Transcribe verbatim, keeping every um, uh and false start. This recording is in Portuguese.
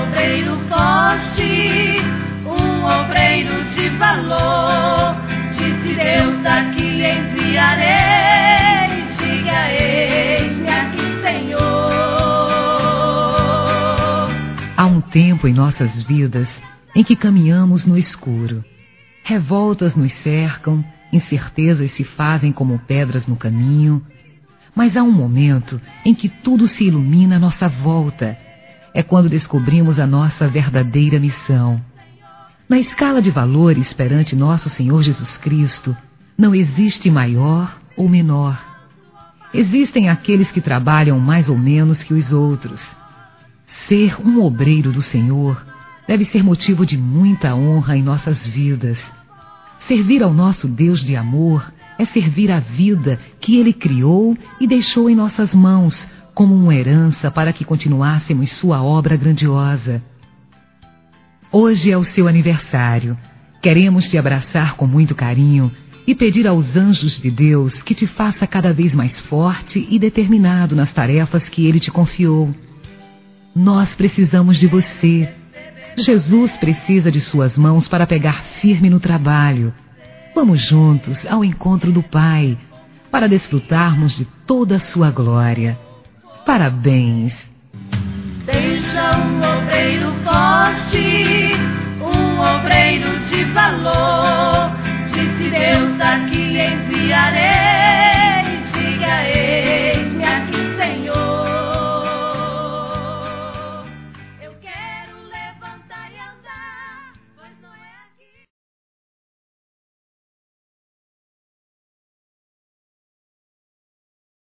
obreiro forte, um obreiro de valor. Disse Deus: aqui enviarei, diga: eis-me aqui, Senhor. Há um tempo em nossas vidas em que caminhamos no escuro. Revoltas nos cercam, incertezas se fazem como pedras no caminho. Mas há um momento em que tudo se ilumina à nossa volta. É quando descobrimos a nossa verdadeira missão. Na escala de valores perante nosso Senhor Jesus Cristo, não existe maior ou menor. Existem aqueles que trabalham mais ou menos que os outros. Ser um obreiro do Senhor deve ser motivo de muita honra em nossas vidas. Servir ao nosso Deus de amor é servir a vida que Ele criou e deixou em nossas mãos como uma herança para que continuássemos sua obra grandiosa. Hoje é o seu aniversário. Queremos te abraçar com muito carinho e pedir aos anjos de Deus que te faça cada vez mais forte e determinado nas tarefas que Ele te confiou. Nós precisamos de você. Jesus precisa de suas mãos para pegar firme no trabalho. Vamos juntos ao encontro do Pai, para desfrutarmos de toda a sua glória. Parabéns! Seja um obreiro forte, um obreiro de valor. Disse Deus: aqui enviarei.